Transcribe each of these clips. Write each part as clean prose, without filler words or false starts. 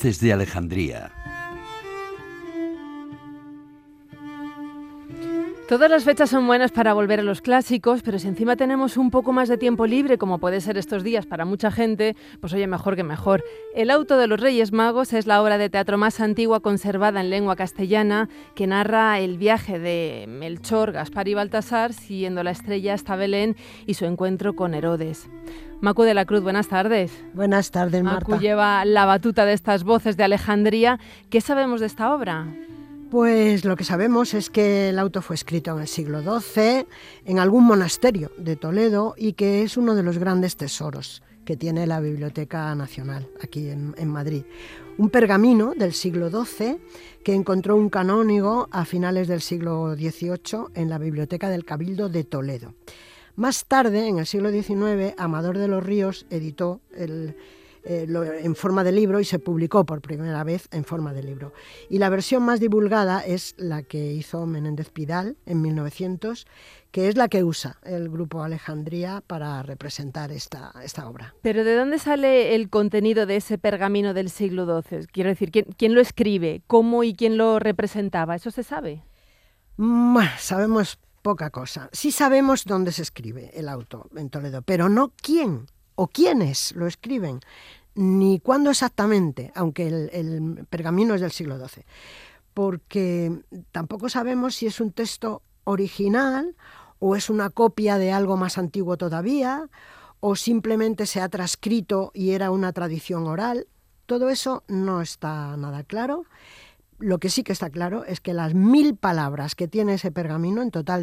Voces de Alejandría. Todas las fechas son buenas para volver a los clásicos, pero si encima tenemos un poco más de tiempo libre, como puede ser estos días para mucha gente, pues oye, mejor que mejor. El auto de los Reyes Magos es la obra de teatro más antigua conservada en lengua castellana, que narra el viaje de Melchor, Gaspar y Baltasar siguiendo la estrella hasta Belén y su encuentro con Herodes. Macu de la Cruz, buenas tardes. Buenas tardes, Marta. Macu lleva la batuta de estas voces de Alejandría. ¿Qué sabemos de esta obra? Pues lo que sabemos es que el auto fue escrito en el siglo XII en algún monasterio de Toledo y que es uno de los grandes tesoros que tiene la Biblioteca Nacional aquí en Madrid. Un pergamino del siglo XII que encontró un canónigo a finales del siglo XVIII en la Biblioteca del Cabildo de Toledo. Más tarde, en el siglo XIX, Amador de los Ríos editó en forma de libro y se publicó por primera vez en forma de libro. Y la versión más divulgada es la que hizo Menéndez Pidal en 1900, que es la que usa el Grupo Alejandría para representar esta obra. ¿Pero de dónde sale el contenido de ese pergamino del siglo XII? Quiero decir, ¿quién lo escribe? ¿Cómo y quién lo representaba? ¿Eso se sabe? Bueno, sabemos poca cosa. Sí sabemos dónde se escribe el auto en Toledo, pero no quién o quiénes lo escriben, ni cuándo exactamente, aunque el pergamino es del siglo XII, porque tampoco sabemos si es un texto original o es una copia de algo más antiguo todavía, o simplemente se ha transcrito y era una tradición oral. Todo eso no está nada claro. Lo que sí que está claro es que las 1000 palabras que tiene ese pergamino, en total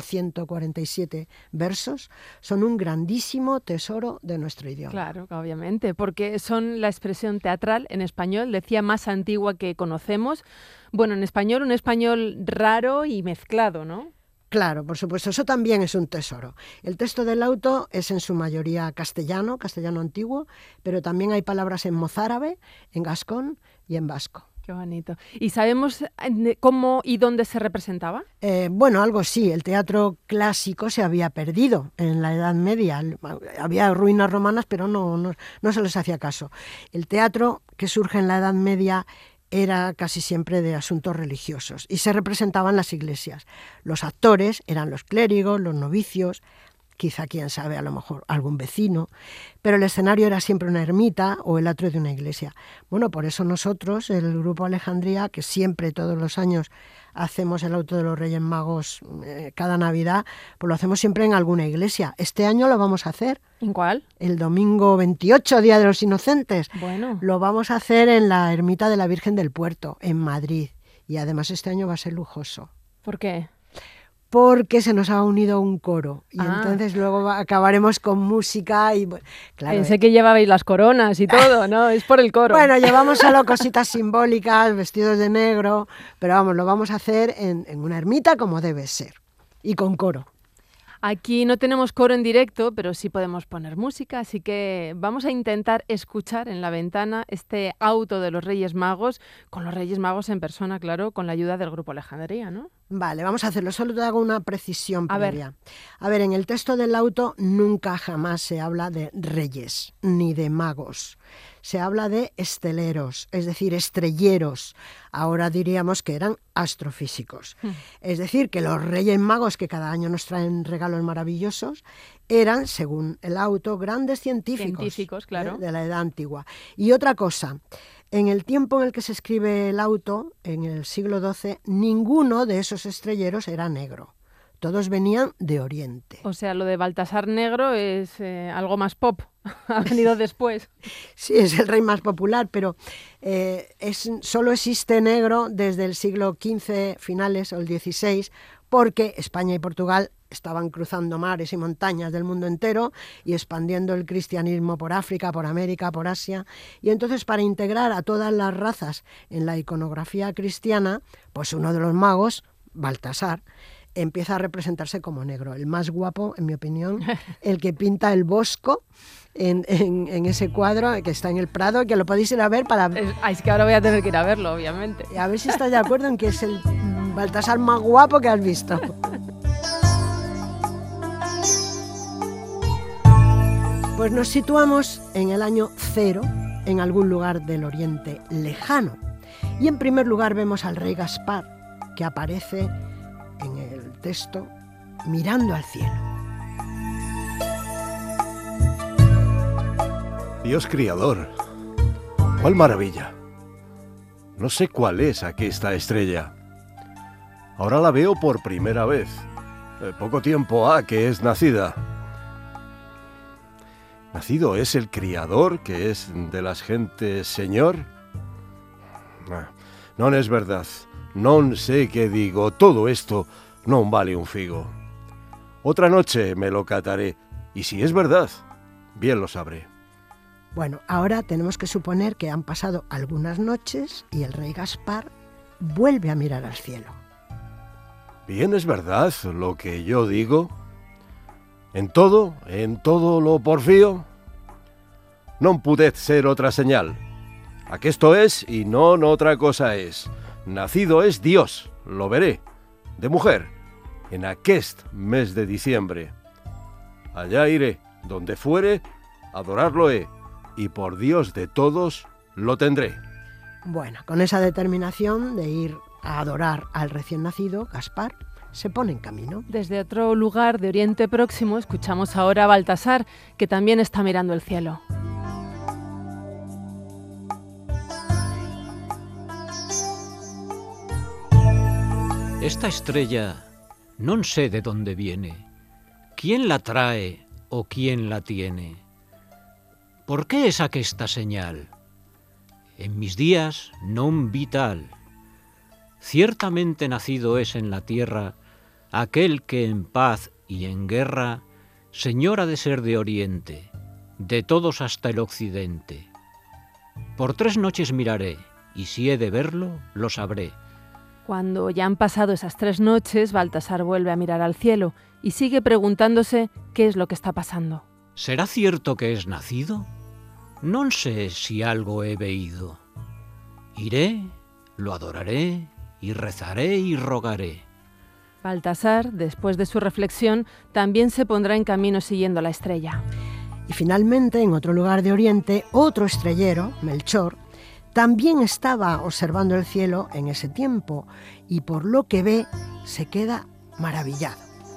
147 versos, son un grandísimo tesoro de nuestro idioma. Claro, obviamente, porque son la expresión teatral en español, decía, más antigua que conocemos. Bueno, en español, un español raro y mezclado, ¿no? Claro, por supuesto, eso también es un tesoro. El texto del auto es en su mayoría castellano antiguo, pero también hay palabras en mozárabe, en gascón y en vasco. Qué bonito. ¿Y sabemos cómo y dónde se representaba? Bueno, algo sí. El teatro clásico se había perdido en la Edad Media. Había ruinas romanas, pero no se les hacía caso. El teatro que surge en la Edad Media era casi siempre de asuntos religiosos y se representaba en las iglesias. Los actores eran los clérigos, los novicios, quizá, quién sabe, a lo mejor algún vecino, pero el escenario era siempre una ermita o el atrio de una iglesia. Bueno, por eso nosotros, el Grupo Alejandría, que siempre, todos los años, hacemos el auto de los Reyes Magos cada Navidad, pues lo hacemos siempre en alguna iglesia. Este año lo vamos a hacer. ¿En cuál? El domingo 28, Día de los Inocentes. Bueno. Lo vamos a hacer en la ermita de la Virgen del Puerto, en Madrid. Y además este año va a ser lujoso. ¿Por qué? Porque se nos ha unido un coro y entonces luego acabaremos con música y claro. Pensé que llevabais las coronas y todo, ¿no? Es por el coro. Bueno, llevamos solo cositas simbólicas, vestidos de negro, pero vamos, lo vamos a hacer en una ermita como debe ser y con coro. Aquí no tenemos coro en directo, pero sí podemos poner música, así que vamos a intentar escuchar en la ventana este auto de los Reyes Magos, con los Reyes Magos en persona, claro, con la ayuda del Grupo Alejandría, ¿no? Vale, vamos a hacerlo. Solo te hago una precisión previa. A ver, en el texto del auto nunca jamás se habla de reyes ni de magos. Se habla de esteleros, es decir, estrelleros. Ahora diríamos que eran astrofísicos. Es decir, que los Reyes Magos, que cada año nos traen regalos maravillosos, eran, según el auto, grandes científicos, claro, de la Edad Antigua. Y otra cosa, en el tiempo en el que se escribe el auto, en el siglo XII, ninguno de esos estrelleros era negro. Todos venían de Oriente. O sea, lo de Baltasar Negro es algo más pop, ha venido después. Sí, es el rey más popular, pero solo existe negro desde el siglo XV finales o el XVI, porque España y Portugal estaban cruzando mares y montañas del mundo entero y expandiendo el cristianismo por África, por América, por Asia. Y entonces, para integrar a todas las razas en la iconografía cristiana, pues uno de los magos, Baltasar, empieza a representarse como negro. El más guapo, en mi opinión, el que pinta el Bosco en ese cuadro que está en el Prado, que lo podéis ir a ver para... Es que ahora voy a tener que ir a verlo, obviamente. A ver si estás de acuerdo en que es el Baltasar más guapo que has visto. Pues nos situamos en el año 0 en algún lugar del Oriente lejano. Y en primer lugar vemos al rey Gaspar, que aparece en el texto mirando al cielo. Dios criador, ¡cuál maravilla! No sé cuál es aquí esta estrella. Ahora la veo por primera vez. Poco tiempo ha que es nacida. ¿Nacido es el criador, que es de las gentes Señor? Non es verdad, non sé qué digo, todo esto non vale un figo. Otra noche me lo cataré, y si es verdad, bien lo sabré. Bueno, ahora tenemos que suponer que han pasado algunas noches y el rey Gaspar vuelve a mirar al cielo. Bien es verdad lo que yo digo. En todo lo porfío. Non pudez ser otra señal. Aquesto es y non otra cosa es. Nacido es Dios, lo veré, de mujer, en aquest mes de diciembre. Allá iré, donde fuere, adorarlo he, y por Dios de todos lo tendré. Bueno, con esa determinación de ir a adorar al recién nacido, Gaspar se pone en camino. Desde otro lugar de Oriente Próximo escuchamos ahora a Baltasar, que también está mirando el cielo. Esta estrella non sé de dónde viene, quién la trae o quién la tiene. ¿Por qué es aquesta señal? En mis días non vi tal. Ciertamente nacido es en la tierra aquel que en paz y en guerra señor ha de ser de Oriente, de todos hasta el occidente. Por 3 noches miraré, y si he de verlo, lo sabré. Cuando ya han pasado esas 3 noches, Baltasar vuelve a mirar al cielo y sigue preguntándose qué es lo que está pasando. ¿Será cierto que es nacido? Non sé si algo he veído. Iré, lo adoraré, y rezaré y rogaré. Baltasar, después de su reflexión, también se pondrá en camino siguiendo la estrella. Y finalmente, en otro lugar de Oriente, otro estrellero, Melchor, también estaba observando el cielo en ese tiempo y por lo que ve se queda maravillado.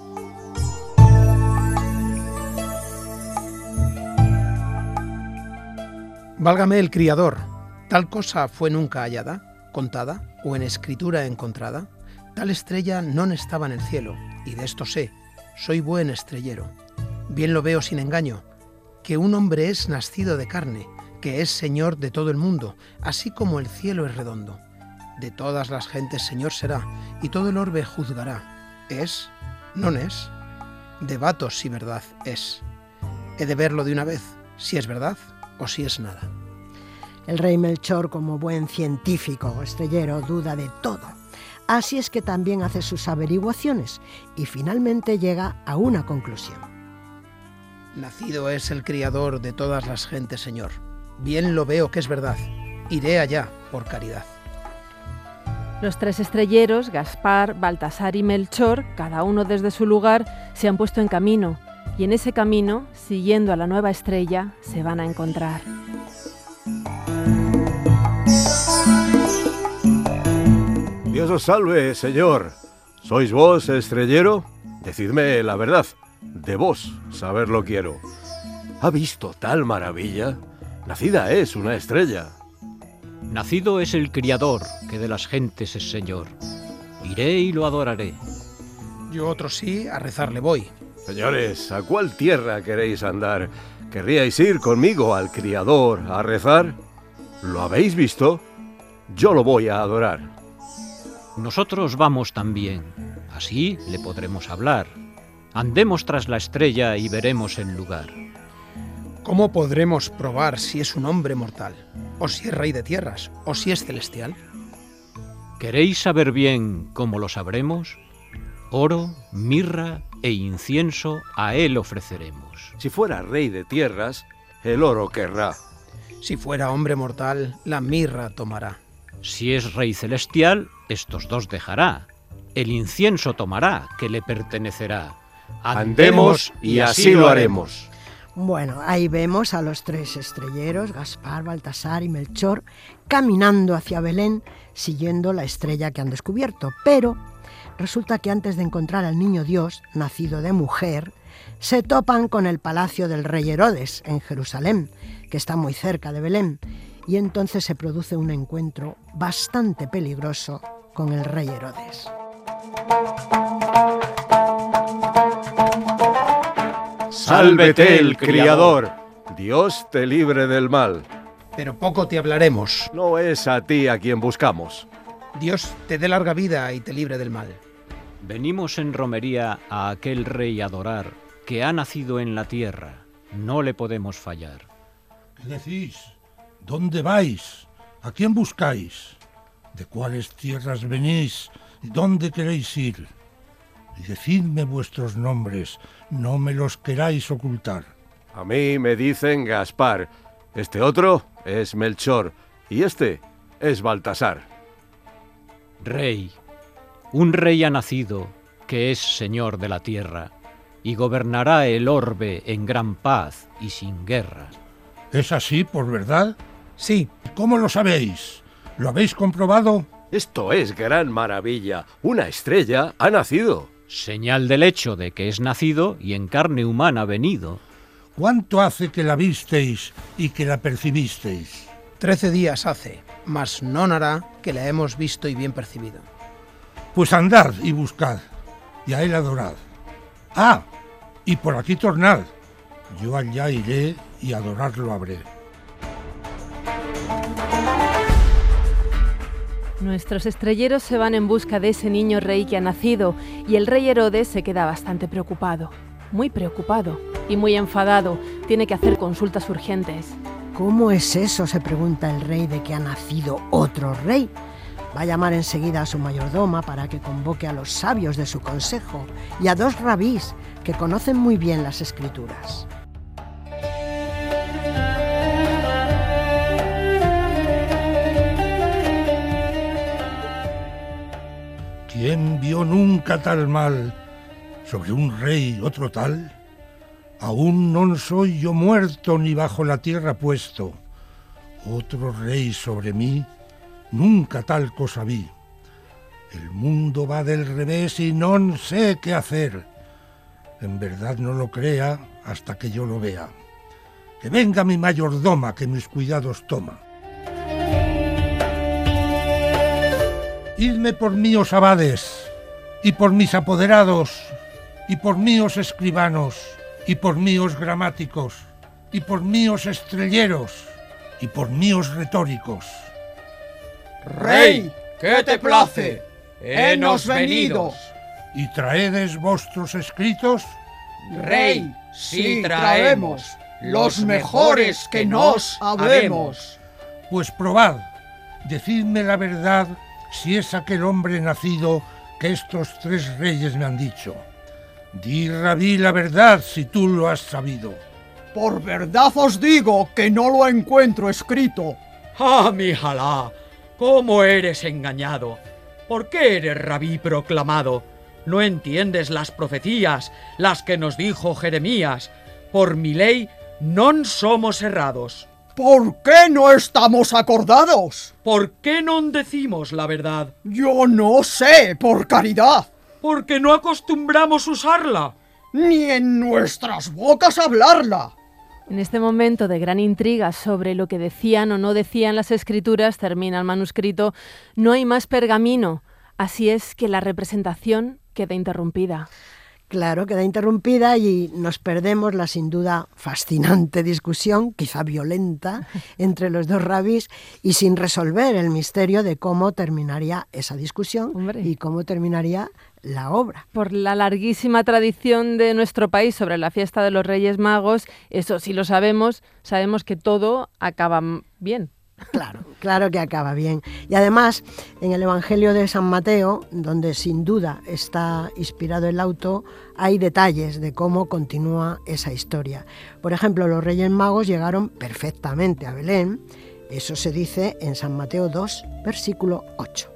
Válgame el criador, tal cosa fue nunca hallada, contada o en escritura encontrada. Tal estrella non estaba en el cielo, y de esto sé, soy buen estrellero. Bien lo veo sin engaño, que un hombre es nacido de carne, que es Señor de todo el mundo, así como el cielo es redondo. De todas las gentes Señor será, y todo el orbe juzgará. ¿Es? ¿Non es? Debato si verdad es. He de verlo de una vez, si es verdad o si es nada. El rey Melchor, como buen científico estrellero, duda de todo. Así es que también hace sus averiguaciones y finalmente llega a una conclusión. Nacido es el criador de todas las gentes, Señor. Bien lo veo que es verdad. Iré allá por caridad. Los 3 estrelleros, Gaspar, Baltasar y Melchor, cada uno desde su lugar, se han puesto en camino. Y en ese camino, siguiendo a la nueva estrella, se van a encontrar. Dios os salve, Señor. ¿Sois vos, estrellero? Decidme la verdad. De vos saberlo quiero. ¿Ha visto tal maravilla? Nacida es una estrella. Nacido es el criador, que de las gentes es Señor. Iré y lo adoraré. Yo otro sí, a rezarle voy. Señores, ¿a cuál tierra queréis andar? ¿Querríais ir conmigo al criador a rezar? ¿Lo habéis visto? Yo lo voy a adorar. Nosotros vamos también, así le podremos hablar. Andemos tras la estrella y veremos el lugar. ¿Cómo podremos probar si es un hombre mortal, o si es rey de tierras, o si es celestial? ¿Queréis saber bien cómo lo sabremos? Oro, mirra e incienso a él ofreceremos. Si fuera rey de tierras, el oro querrá. Si fuera hombre mortal, la mirra tomará. Si es rey celestial, estos 2 dejará. El incienso tomará, que le pertenecerá. Andemos y así lo haremos. Bueno, ahí vemos a los tres estrelleros, Gaspar, Baltasar y Melchor, caminando hacia Belén, siguiendo la estrella que han descubierto. Pero resulta que antes de encontrar al niño Dios, nacido de mujer, se topan con el palacio del rey Herodes, en Jerusalén, que está muy cerca de Belén, y entonces se produce un encuentro bastante peligroso con el rey Herodes. Sálvete el Criador, Dios te libre del mal. Pero poco te hablaremos. No es a ti a quien buscamos. Dios te dé larga vida y te libre del mal. Venimos en romería a aquel rey a adorar, que ha nacido en la tierra. No le podemos fallar. ¿Qué decís? ¿Dónde vais? ¿A quién buscáis? ¿De cuáles tierras venís? ¿Dónde queréis ir? Y decidme vuestros nombres, no me los queráis ocultar. A mí me dicen Gaspar, este otro es Melchor y este es Baltasar. Rey, un rey ha nacido, que es señor de la tierra, y gobernará el orbe en gran paz y sin guerra. ¿Es así, por verdad? Sí. ¿Cómo lo sabéis? ¿Lo habéis comprobado? Esto es gran maravilla. Una estrella ha nacido. Señal del hecho de que es nacido y en carne humana venido. ¿Cuánto hace que la visteis y que la percibisteis? 13 días hace, mas non hará que la hemos visto y bien percibido. Pues andad y buscad, y a él adorad. Ah, y por aquí tornad. Yo allá iré y adorarlo habré. Nuestros estrelleros se van en busca de ese niño rey que ha nacido y el rey Herodes se queda bastante preocupado, muy preocupado y muy enfadado. Tiene que hacer consultas urgentes. ¿Cómo es eso?, se pregunta el rey, de que ha nacido otro rey. Va a llamar enseguida a su mayordoma para que convoque a los sabios de su consejo y a 2 rabís que conocen muy bien las escrituras. ¿Quién vio nunca tal mal? ¿Sobre un rey otro tal? Aún non soy yo muerto ni bajo la tierra puesto. Otro rey sobre mí, nunca tal cosa vi. El mundo va del revés y non sé qué hacer. En verdad no lo crea hasta que yo lo vea. Que venga mi mayordoma que mis cuidados toma. Idme por míos abades, y por mis apoderados, y por míos escribanos, y por míos gramáticos, y por míos estrelleros, y por míos retóricos. Rey, ¿qué te place? Henos venidos. ¿Y traedes vuestros escritos? Rey, sí traemos, los mejores que nos habemos. Pues probad, decidme la verdad, si es aquel hombre nacido que estos 3 reyes me han dicho. Di, rabí, la verdad, si tú lo has sabido. Por verdad os digo que no lo encuentro escrito. ¡Ah, mi Jalá! ¿Cómo eres engañado? ¿Por qué eres rabí proclamado? ¿No entiendes las profecías, las que nos dijo Jeremías? Por mi ley, non somos errados. ¿Por qué no estamos acordados? ¿Por qué non decimos la verdad? Yo no sé, por caridad. Porque no acostumbramos usarla. Ni en nuestras bocas hablarla. En este momento de gran intriga sobre lo que decían o no decían las escrituras, termina el manuscrito, no hay más pergamino. Así es que la representación queda interrumpida. Claro, queda interrumpida y nos perdemos la sin duda fascinante discusión, quizá violenta, entre los 2 rabís y sin resolver el misterio de cómo terminaría esa discusión. Hombre. Y cómo terminaría la obra. Por la larguísima tradición de nuestro país sobre la fiesta de los Reyes Magos, eso sí lo sabemos, sabemos que todo acaba bien. Claro que acaba bien. Y además, en el Evangelio de San Mateo, donde sin duda está inspirado el auto, hay detalles de cómo continúa esa historia. Por ejemplo, los Reyes Magos llegaron perfectamente a Belén. Eso se dice en San Mateo 2, versículo 8.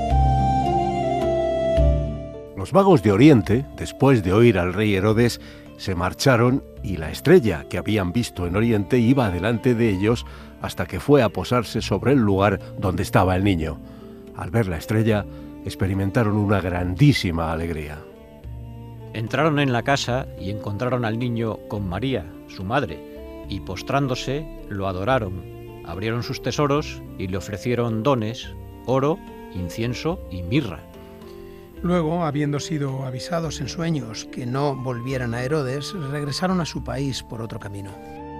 Los magos de Oriente, después de oír al rey Herodes, se marcharon y la estrella que habían visto en Oriente iba delante de ellos hasta que fue a posarse sobre el lugar donde estaba el niño. Al ver la estrella, experimentaron una grandísima alegría. Entraron en la casa y encontraron al niño con María, su madre, y postrándose lo adoraron. Abrieron sus tesoros y le ofrecieron dones, oro, incienso y mirra. Luego, habiendo sido avisados en sueños que no volvieran a Herodes, regresaron a su país por otro camino.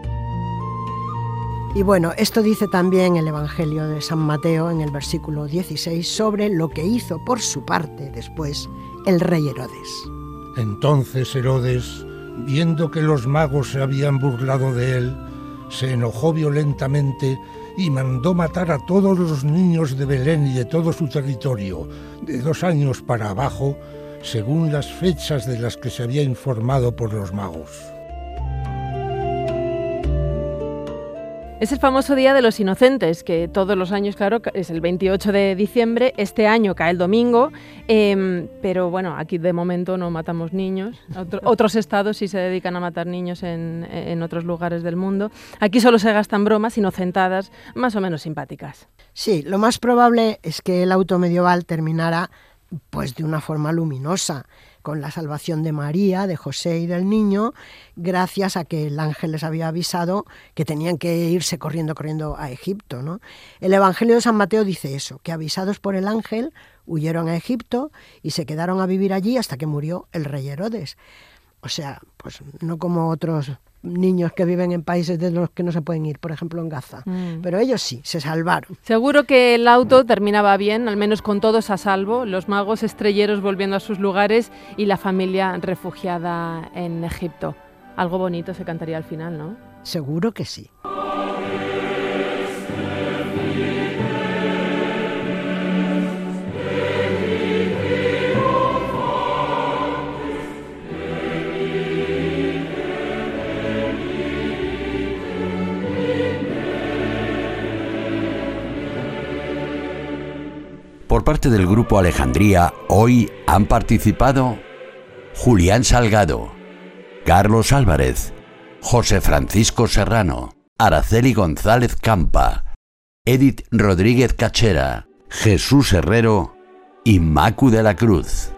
Y bueno, esto dice también el Evangelio de San Mateo en el versículo 16 sobre lo que hizo por su parte después el rey Herodes. Entonces Herodes, viendo que los magos se habían burlado de él, se enojó violentamente y mandó matar a todos los niños de Belén y de todo su territorio, de 2 años para abajo, según las fechas de las que se había informado por los magos. Es el famoso Día de los Inocentes, que todos los años, claro, es el 28 de diciembre. Este año cae el domingo, pero bueno, aquí de momento no matamos niños. Otros estados sí se dedican a matar niños en otros lugares del mundo. Aquí solo se gastan bromas inocentadas, más o menos simpáticas. Sí, lo más probable es que el auto medieval terminara pues de una forma luminosa, con la salvación de María, de José y del niño, gracias a que el ángel les había avisado que tenían que irse corriendo a Egipto, ¿no? El Evangelio de San Mateo dice eso, que avisados por el ángel huyeron a Egipto y se quedaron a vivir allí hasta que murió el rey Herodes. O sea, pues no como otros niños que viven en países de los que no se pueden ir, por ejemplo en Gaza. Pero ellos sí, se salvaron. Seguro que el auto terminaba bien, al menos con todos a salvo, los magos estrelleros volviendo a sus lugares y la familia refugiada en Egipto. Algo bonito se cantaría al final, ¿no? Seguro que sí. Por parte del Grupo Alejandría, hoy han participado Julián Salgado, Carlos Álvarez, José Francisco Serrano, Araceli González Campa, Edith Rodríguez Cachera, Jesús Herrero y Macu de la Cruz.